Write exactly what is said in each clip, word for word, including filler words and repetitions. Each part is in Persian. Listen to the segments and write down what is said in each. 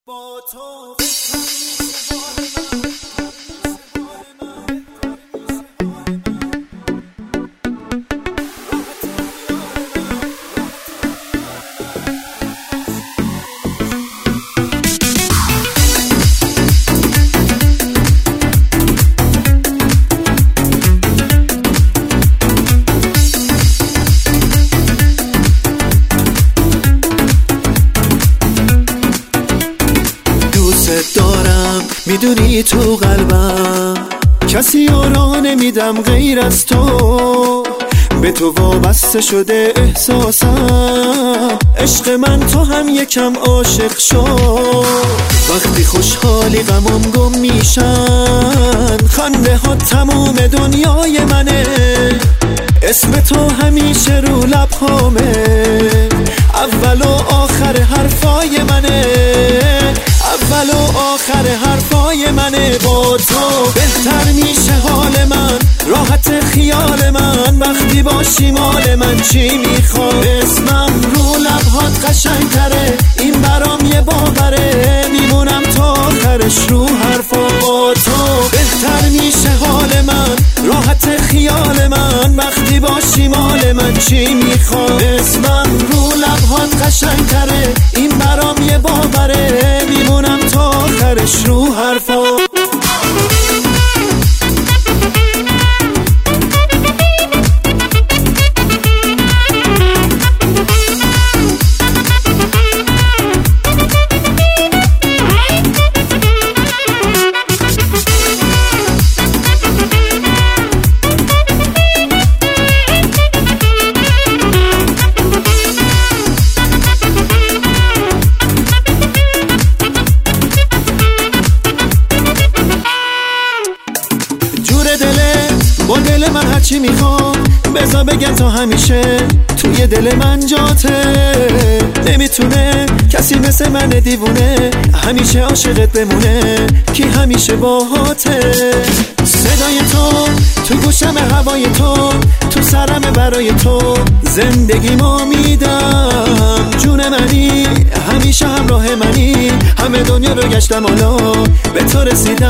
با تو دارم، میدونی تو قلبم کسی را نمیدم غیر از تو. به تو وابسته شده احساسم، عشق من تو هم یکم عاشق شو. وقتی خوشحالی غمم گم میشن، خنده ها تموم دنیای منه. اسم تو همیشه رو لبهامه، اول و آخر حرفای منه. اول و آخر حرفای منه. با تو بهتر میشه حال من، راحت خیال من. وقتی باشی مال من چی میخوام؟ اسمم رو لبهات قشنگ تره، این برام یه باوره. میمونم تا آخرش رو حرفا. با تو بهتر میشه حال من، راحت خیال من. وقتی باشی مال من چی میخوام؟ اسمم رو لبهات قشنگ تره، این برام یه باوره. میمونم تا آخرش رو حرفا. با دل من هرچی میخوام بذار بگم تا همیشه توی دل من جاته. نمیتونه کسی مثل من دیوونه همیشه عاشقت بمونه، کی همیشه باهاته. صدای تو تو گوشم، هوای تو تو سرم، برای تو زندگی ما میدم. جون منی همیشه همراه منی، همه دنیا رو گشتم حالا به تو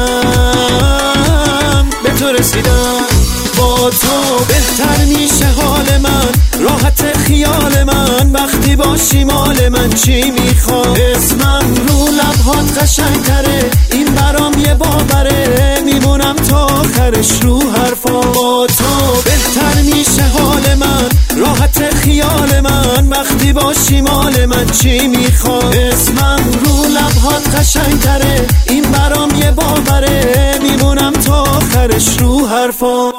رسیدم، به تو رسیدم. با تو بهتر میشه حال من، راحت خیال من. وقتی باشی مال من چی میخوام؟ اسمم رو لبهات قشنگ تره، این برام یه باوره. میمونم تا آخرش رو حرفا. با تو بهتر میشه حال من، راحت خیال من. وقتی باشی مال من چی میخوام؟ اسمم رو لبهات قشنگ تره، این برام یه باوره. میمونم تا آخرش رو حرفا.